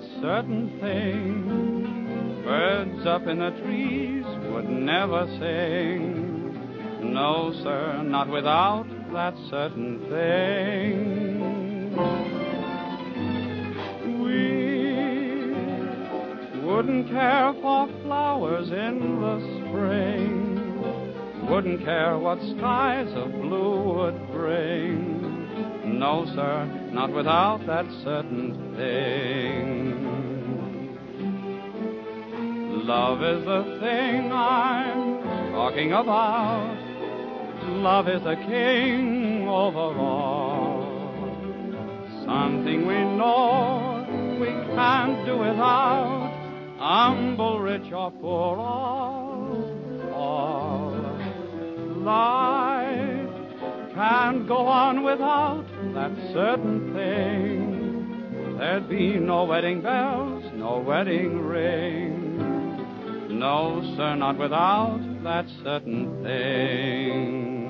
certain thing, birds up in the trees would never sing. No, sir, not without that certain thing. We wouldn't care for flowers in the spring, wouldn't care what skies of blue would bring. No, sir, not without that certain thing. Love is the thing I'm talking about. Love is the king over all. Something we know we can't do without, humble, rich, or poor, all. Life can't go on without that certain thing. There'd be no wedding bells, no wedding ring. No, sir, not without that certain thing.